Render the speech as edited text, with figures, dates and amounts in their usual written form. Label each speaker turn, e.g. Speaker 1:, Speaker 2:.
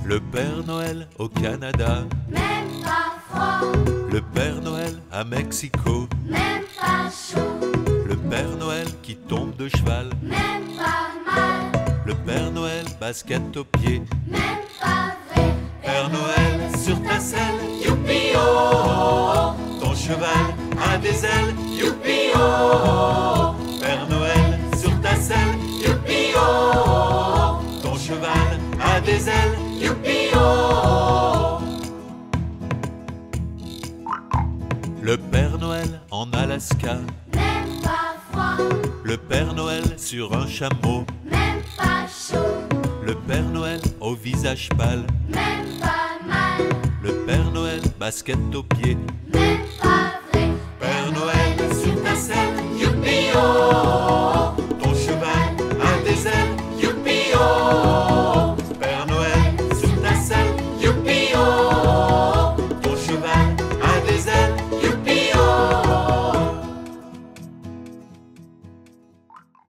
Speaker 1: Le Père Noël au Canada,
Speaker 2: même pas froid,
Speaker 1: le Père Noël à Mexico,
Speaker 2: même pas chaud,
Speaker 1: le Père Noël qui tombe de cheval,
Speaker 2: même pas mal,
Speaker 1: le Père Noël basket aux pieds,
Speaker 2: même pas vrai.
Speaker 1: Père Noël sur ta selle, youpi oh, oh, oh. Ton cheval a des ailes, youpi oh, oh, oh. Père Noël sur ta selle, youpi oh, oh, oh. Ton cheval a des ailes, youpi oh, oh, oh. Le Père Noël en Alaska,
Speaker 2: Même pas froid,
Speaker 1: le Père Noël sur un chameau,
Speaker 2: même pas chaud,
Speaker 1: le Père Noël au visage pâle,
Speaker 2: même pas mal,
Speaker 1: le Père Noël basket aux pieds,
Speaker 2: même